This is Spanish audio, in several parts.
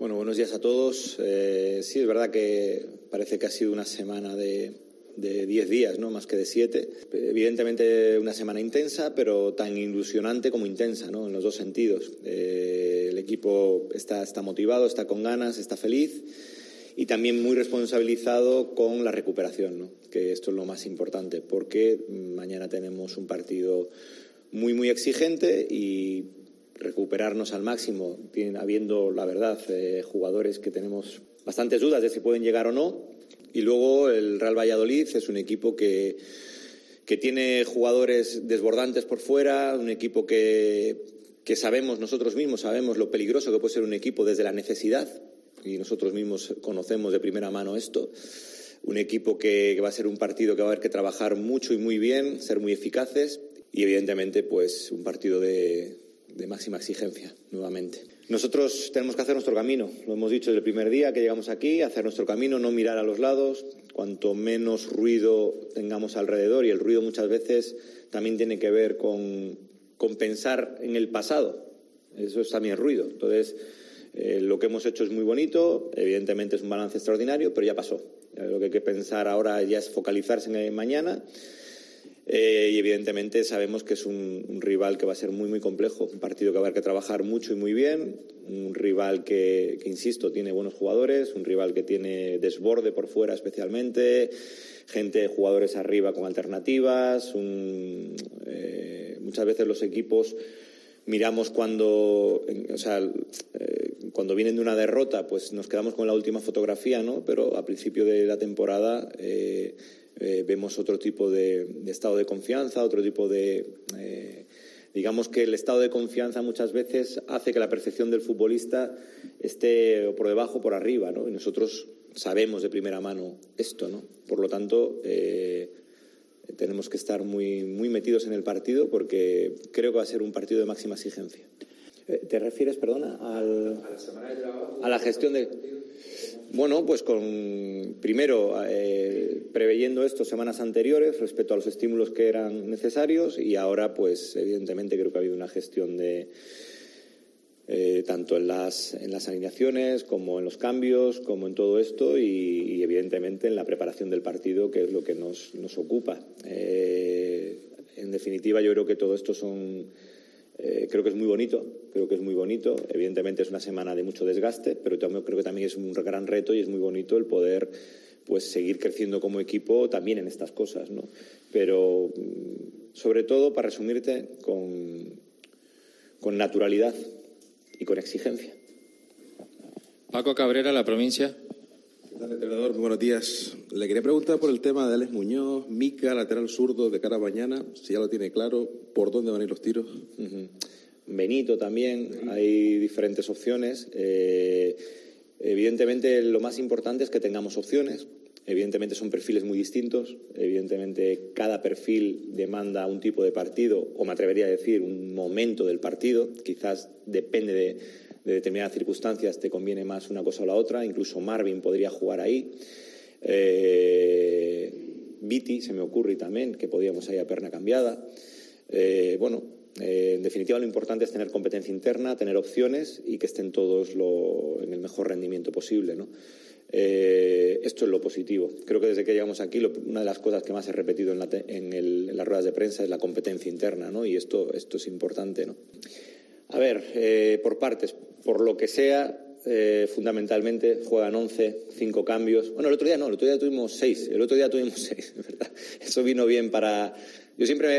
Bueno, buenos días a todos. Sí, es verdad que parece que ha sido una semana de 10 días, ¿no? Más que de 7. Evidentemente una semana intensa, pero tan ilusionante como intensa, ¿no? En los dos sentidos. El equipo está motivado, está con ganas, está feliz y también muy responsabilizado con la recuperación, ¿no? Que esto es lo más importante, porque mañana tenemos un partido muy, muy exigente y recuperarnos al máximo, habiendo, la verdad, jugadores que tenemos bastantes dudas de si pueden llegar o no. Y luego el Real Valladolid es un equipo que tiene jugadores desbordantes por fuera, un equipo que sabemos, nosotros mismos sabemos lo peligroso que puede ser un equipo desde la necesidad, y nosotros mismos conocemos de primera mano esto. Un equipo que va a ser un partido que va a haber que trabajar mucho y muy bien, ser muy eficaces, y evidentemente pues un partido de máxima exigencia, nuevamente. Nosotros tenemos que hacer nuestro camino, lo hemos dicho desde el primer día que llegamos aquí, hacer nuestro camino, no mirar a los lados. Cuanto menos ruido tengamos alrededor, y el ruido muchas veces también tiene que ver con pensar en el pasado, eso es también ruido. Entonces, lo que hemos hecho es muy bonito, evidentemente es un balance extraordinario, pero ya pasó. Lo que hay que pensar ahora ya es focalizarse en mañana. Y evidentemente sabemos que es un rival que va a ser muy, muy complejo, un partido que va a haber que trabajar mucho y muy bien, un rival que insisto, tiene buenos jugadores, un rival que tiene desborde por fuera especialmente, jugadores arriba con alternativas. Muchas veces los equipos miramos cuando vienen de una derrota, pues nos quedamos con la última fotografía, ¿no? Pero a principio de la temporada vemos otro tipo de estado de confianza, otro tipo de... digamos que el estado de confianza muchas veces hace que la percepción del futbolista esté por debajo o por arriba, ¿no? Y nosotros sabemos de primera mano esto, ¿no? Por lo tanto, tenemos que estar muy, muy metidos en el partido, porque creo que va a ser un partido de máxima exigencia. ¿Te refieres, perdona, a la gestión de...? Bueno, pues primero preveyendo esto semanas anteriores respecto a los estímulos que eran necesarios, y ahora pues evidentemente creo que ha habido una gestión de tanto en las alineaciones como en los cambios, como en todo esto, y evidentemente en la preparación del partido, que es lo que nos ocupa. En definitiva, yo creo que todo esto creo que es muy bonito, evidentemente es una semana de mucho desgaste, pero creo que también es un gran reto y es muy bonito el poder pues seguir creciendo como equipo también en estas cosas, ¿no? Pero sobre todo, para resumirte, con naturalidad y con exigencia. Paco Cabrera, La Provincia. ¿Qué tal, entrenador? Muy buenos días. Le quería preguntar por el tema de Alex Muñoz, Mica, lateral zurdo de cara a mañana, si ya lo tiene claro, por dónde van a ir los tiros. Benito también, hay diferentes opciones. Evidentemente lo más importante es que tengamos opciones. Evidentemente son perfiles muy distintos, evidentemente cada perfil demanda un tipo de partido, o me atrevería a decir un momento del partido. Quizás depende de determinadas circunstancias, te conviene más una cosa o la otra. Incluso Marvin podría jugar ahí. Viti se me ocurre también, que podíamos ir a perna cambiada. En definitiva, lo importante es tener competencia interna, tener opciones y que estén todos en el mejor rendimiento posible, ¿no? Esto es lo positivo. Creo que desde que llegamos aquí, una de las cosas que más he repetido en las ruedas de prensa es la competencia interna, ¿no? Y esto es importante, ¿no? A ver, por partes, por lo que sea, fundamentalmente juegan 11, 5 cambios. Bueno, el otro día tuvimos 6, ¿verdad? Eso vino bien para... Yo siempre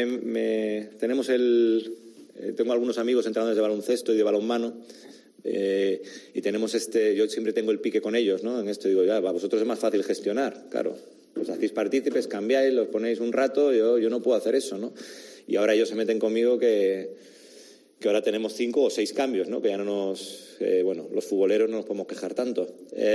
tengo algunos amigos entrenadores de baloncesto y de balonmano, y tenemos yo siempre tengo el pique con ellos, ¿no? En esto digo, ya, para vosotros es más fácil gestionar, claro. Os hacéis partícipes, cambiáis, los ponéis un rato, yo no puedo hacer eso, ¿no? Y ahora ellos se meten conmigo que ahora tenemos 5 o 6 cambios, ¿no? Que ya no los futboleros no nos podemos quejar tanto.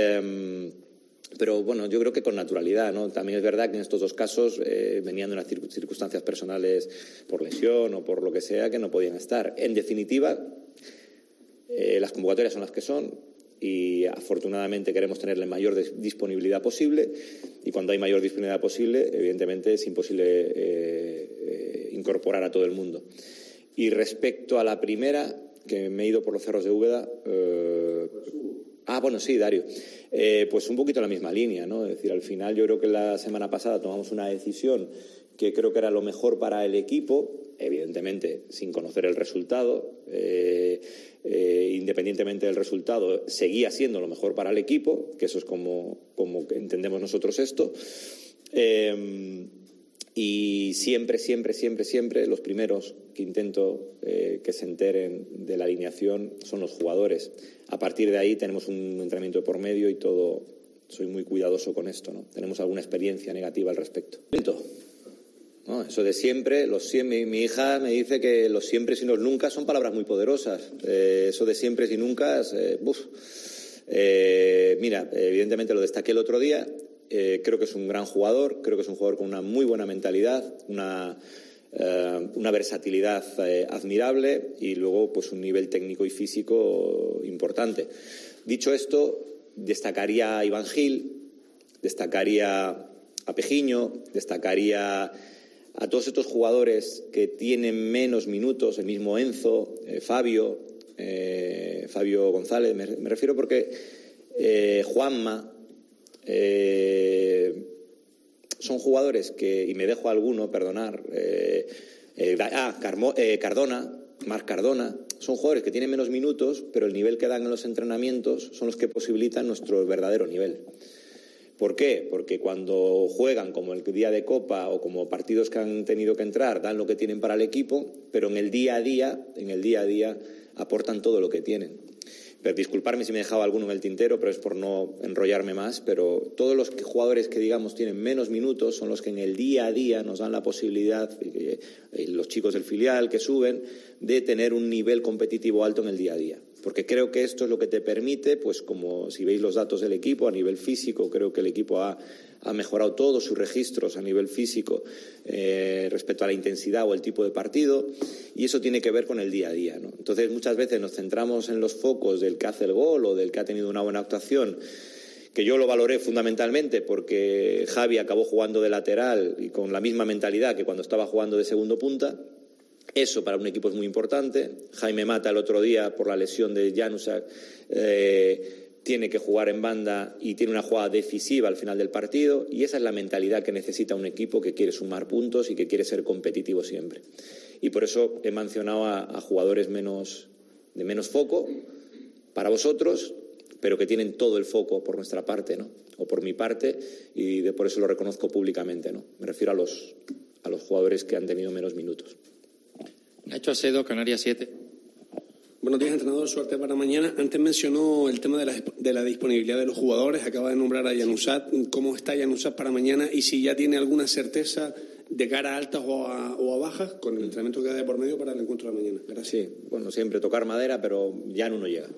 Pero bueno, yo creo que con naturalidad, ¿no? También es verdad que en estos dos casos venían de unas circunstancias personales por lesión o por lo que sea, que no podían estar. En definitiva, las convocatorias son las que son, y afortunadamente queremos tener la mayor disponibilidad posible, y cuando hay mayor disponibilidad posible, evidentemente es imposible incorporar a todo el mundo. Y respecto a la primera, que me he ido por los cerros de Úbeda, Bueno, sí, Dario. Pues un poquito la misma línea, ¿no? Es decir, al final yo creo que la semana pasada tomamos una decisión que creo que era lo mejor para el equipo, evidentemente sin conocer el resultado, independientemente del resultado, seguía siendo lo mejor para el equipo, que eso es como entendemos nosotros esto. Y siempre los primeros que intento que se enteren de la alineación son los jugadores. A partir de ahí tenemos un entrenamiento de por medio y todo. Soy muy cuidadoso con esto, ¿no? Tenemos alguna experiencia negativa al respecto. No, eso de siempre, mi hija me dice que los siempre y los nunca son palabras muy poderosas. Eso de siempre y nunca, mira, evidentemente lo destaqué el otro día. Creo que es un gran jugador, creo que es un jugador con una muy buena mentalidad, una versatilidad admirable y luego pues un nivel técnico y físico importante. Dicho esto, destacaría a Iván Gil, destacaría a Pejiño, destacaría a todos estos jugadores que tienen menos minutos, el mismo Enzo, Fabio González, me refiero porque Juanma. Son jugadores que, y me dejo alguno, perdonar, Marc Cardona, son jugadores que tienen menos minutos, pero el nivel que dan en los entrenamientos son los que posibilitan nuestro verdadero nivel. ¿Por qué? Porque cuando juegan como el día de Copa o como partidos que han tenido que entrar, dan lo que tienen para el equipo, pero en el día a día aportan todo lo que tienen. Pero disculparme si me he dejado alguno en el tintero, pero es por no enrollarme más, pero todos los jugadores que digamos tienen menos minutos son los que en el día a día nos dan la posibilidad, los chicos del filial que suben, de tener un nivel competitivo alto en el día a día. Porque creo que esto es lo que te permite, pues como si veis los datos del equipo a nivel físico, creo que el equipo ha mejorado todos sus registros a nivel físico respecto a la intensidad o el tipo de partido, y eso tiene que ver con el día a día, ¿no? Entonces muchas veces nos centramos en los focos del que hace el gol o del que ha tenido una buena actuación, que yo lo valoré fundamentalmente porque Javi acabó jugando de lateral y con la misma mentalidad que cuando estaba jugando de segundo punta. Eso para un equipo es muy importante. Jaime Mata el otro día por la lesión de Janusak tiene que jugar en banda y tiene una jugada decisiva al final del partido, y esa es la mentalidad que necesita un equipo que quiere sumar puntos y que quiere ser competitivo siempre. Y por eso he mencionado a jugadores de menos foco para vosotros, pero que tienen todo el foco por nuestra parte, ¿no? O por mi parte, y por eso lo reconozco públicamente, ¿no? Me refiero a los jugadores que han tenido menos minutos. Nacho Acedo, Canarias 7. Buenos días, entrenador. Suerte para mañana. Antes mencionó el tema de la disponibilidad de los jugadores. Acaba de nombrar a Januzaj. ¿Cómo está Januzaj para mañana? Y si ya tiene alguna certeza de cara a altas o a bajas con el entrenamiento que da de por medio para el encuentro de mañana. Gracias. Sí, bueno, siempre tocar madera, pero ya no llega.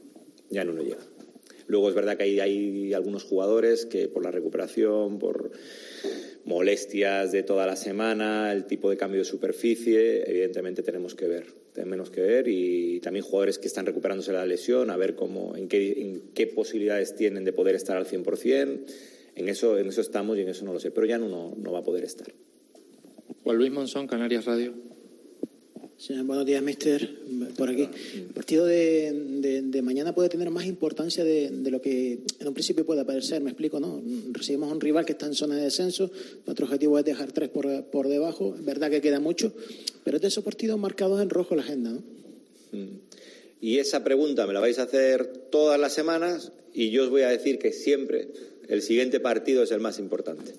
Luego es verdad que hay algunos jugadores que por la recuperación, por molestias de toda la semana, el tipo de cambio de superficie, evidentemente tenemos que ver, y también jugadores que están recuperándose de la lesión, a ver en qué posibilidades tienen de poder estar al 100%. En eso estamos y en eso no lo sé, pero ya no va a poder estar. Juan Luis Monzón, Canarias Radio. Sí, buenos días, mister. Por aquí. El partido de mañana puede tener más importancia de lo que en un principio puede parecer. Me explico, ¿no? Recibimos a un rival que está en zona de descenso. Nuestro objetivo es dejar 3 por debajo. Es verdad que queda mucho, pero es de esos partidos marcados en rojo la agenda, ¿no? Y esa pregunta me la vais a hacer todas las semanas y yo os voy a decir que siempre el siguiente partido es el más importante.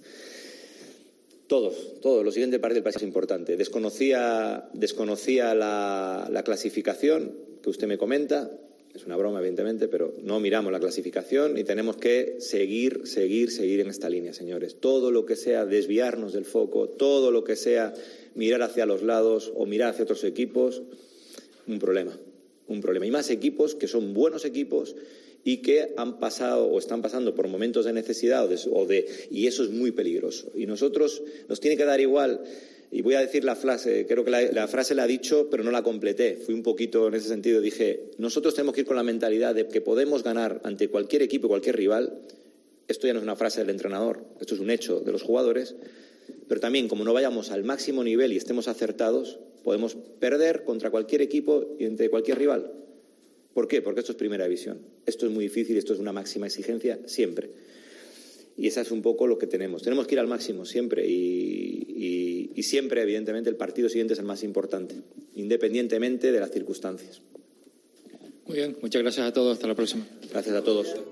Todos, los siguientes partidos del país es importante. Desconocía la clasificación que usted me comenta. Es una broma, evidentemente, pero no miramos la clasificación y tenemos que seguir en esta línea, señores. Todo lo que sea desviarnos del foco, todo lo que sea mirar hacia los lados o mirar hacia otros equipos, un problema. Y más equipos que son buenos equipos y que han pasado o están pasando por momentos de necesidad y eso es muy peligroso. Y nosotros nos tiene que dar igual, y voy a decir la frase, creo que la frase la he dicho, pero no la completé, fui un poquito en ese sentido, dije, nosotros tenemos que ir con la mentalidad de que podemos ganar ante cualquier equipo, cualquier rival. Esto ya no es una frase del entrenador, esto es un hecho de los jugadores, pero también como no vayamos al máximo nivel y estemos acertados, podemos perder contra cualquier equipo y ante cualquier rival. ¿Por qué? Porque esto es primera división. Esto es muy difícil, esto es una máxima exigencia siempre. Y esa es un poco lo que tenemos. Tenemos que ir al máximo siempre y siempre, evidentemente, el partido siguiente es el más importante, independientemente de las circunstancias. Muy bien, muchas gracias a todos. Hasta la próxima. Gracias a todos.